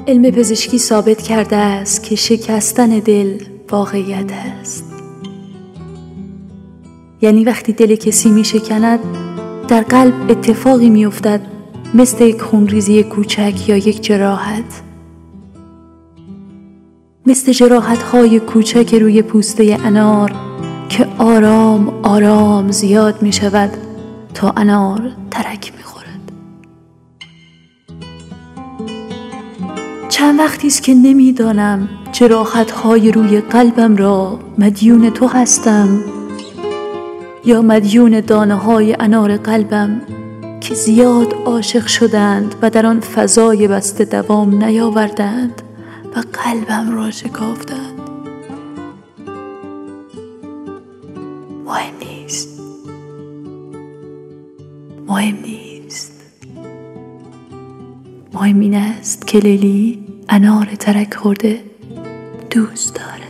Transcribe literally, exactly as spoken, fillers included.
علم پزشکی ثابت کرده است که شکستن دل واقعیت است. یعنی وقتی دل کسی می شکند در قلب اتفاقی می افتد، مثل یک خونریزی کوچک یا یک جراحت، مثل جراحت های کوچک روی پوسته انار که آرام آرام زیاد می شود تا انار ترک می خورد. چند وقتی است که نمی دانم جراحت های روی قلبم را مدیون تو هستم یا مدیون دانه های انار قلبم که زیاد عاشق شدند و در آن فضای بسته دوام نیاوردند و قلبم را شکافتند. مهم نیست، مهم نیست. مهم این است که لیلی انار ترک خورده دوست دارد.